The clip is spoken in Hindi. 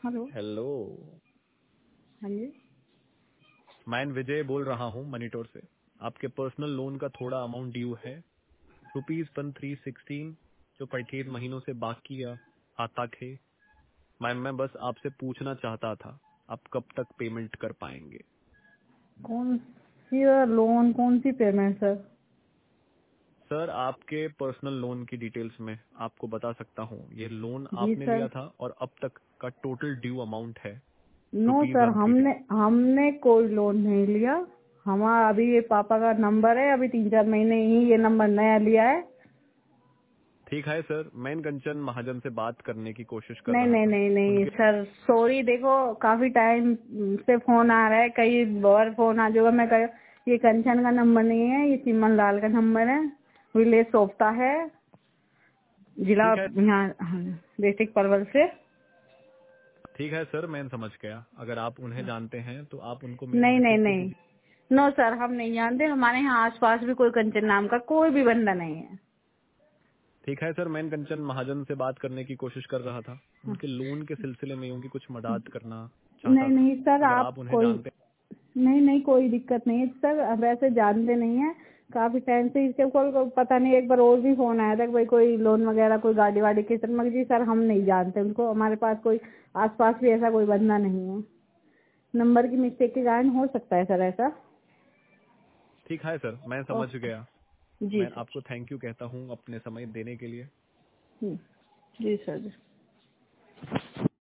हेलो। हेलो। हाँ जी। मैं विजय बोल रहा हूँ मनीटोर से। आपके पर्सनल लोन का थोड़ा अमाउंट ड्यू है, ₹1316, जो 28 महीनों से बाकी आता थे। मैं बस आपसे पूछना चाहता था, आप कब तक पेमेंट कर पाएंगे? कौन सी लोन, कौन सी पेमेंट सर? सर, आपके पर्सनल लोन की डिटेल्स में आपको बता सकता हूँ। ये लोन जी आपने सर। लिया था और अब तक का टोटल ड्यू अमाउंट है नो रुपीज सर, 132। हमने हमने कोई लोन नहीं लिया। हमारा अभी ये पापा का नंबर है, अभी 3-4 महीने ही ये नंबर नया लिया है। ठीक है सर, मैं कंचन महाजन से बात करने की कोशिश कर नहीं रहा नहीं था। नहीं नहीं उनके सर, सॉरी। देखो, काफी टाइम से फोन आ रहा है, कई बार फोन आ जाएगा। मैं कह, ये कंचन का नंबर नहीं है, ये चिमन लाल का नंबर है। विलेज सोफ्ता है, जिला ठीक है। यहाँ डिस्ट्रिक्ट पलवल से। ठीक है सर, मैं समझ गया। अगर आप उन्हें जानते हैं तो आप उनको मेरा नहीं नहीं मैसेज दे नहीं, दीजिए। नो सर, हम नहीं जानते। हमारे यहाँ आसपास भी कोई कंचन नाम का कोई भी बंदा नहीं है। ठीक है सर, मैं कंचन महाजन से बात करने की कोशिश कर रहा था। उनके लोन के सिलसिले में उनकी कुछ मदद करना चाहता नहीं था। नहीं सर, अगर आप आप उन्हें कोई, जानते हैं। नहीं नहीं, कोई दिक्कत नहीं है सर। अब वैसे जानते नहीं है, काफी टाइम से इसके को पता नहीं। एक बार और भी फोन आया था कि भाई कोई लोन वगैरह, कोई गाड़ी वाड़ी की सर, मगर जी सर हम नहीं जानते उनको। हमारे पास कोई आसपास भी ऐसा कोई बंदा नहीं है। नंबर की मिस्टेक के कारण हो सकता है सर ऐसा। ठीक है सर, मैं समझ ओके। गया। जी मैं सर। आपको थैंक यू कहता हूँ अपने समय देने के लिए। जी सर।